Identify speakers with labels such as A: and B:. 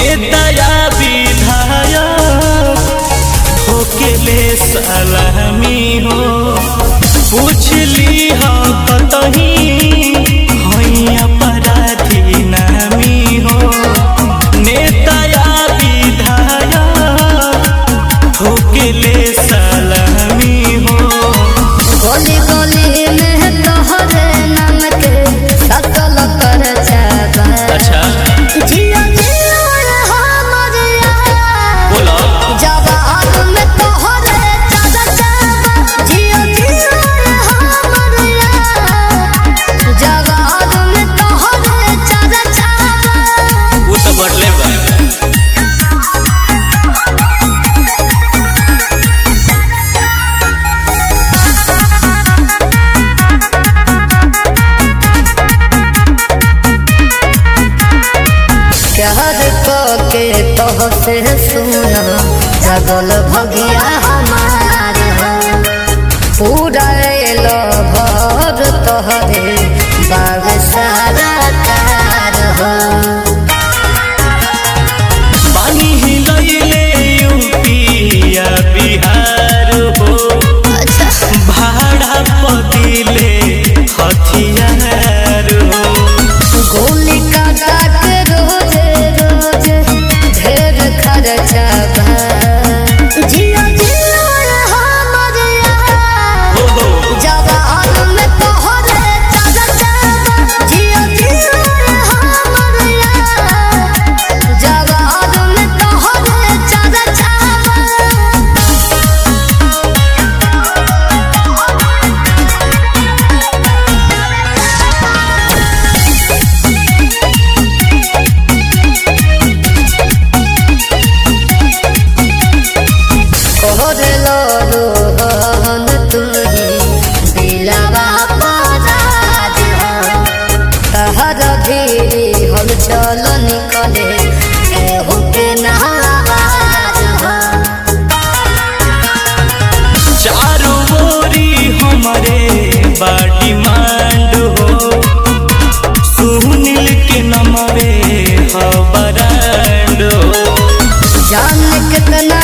A: नेता या विधायक होके ले सलामी हो। पूछ ली हो कतही हई अपराधी नामी हो। नेता या विधायक होके ले सलामी हो।
B: गली गली में तोहरे नाम के सकल कर जाबा।
A: अच्छा
B: जिया जिया हमर यार
A: बोलो
B: जवान में तोहरे चाचा। जिया जिया हमर यार जवान में तोहरे चाचा।
A: वो तो बढ़ले बा।
B: प्यार के तोह से सुना जगल भगिया हमार पूरा एलो भर तोहरे बाग सारा कार हो।
A: पानी हिलैले यूपी या बिहार हो।
B: अच्छा
A: भाड़ा पदिले हथियार हो।
B: गोली काटा के रोजे रोजे ढेर खर्चा बा। जिया जिया हमर यार
A: हो हो
B: जवान में तोहरे चाचा। जिया जिया हमर यार जवान में तोहरे चाचा। कोहरे लो रोहन तुही दिलवा पराज हो। तहर भी हम चल निकले एहू के नहावाज हो।
A: चारों ओरी हमारे बाटी मांड हो। सुनील के नमवे ह बरांड हो।
B: जान कितना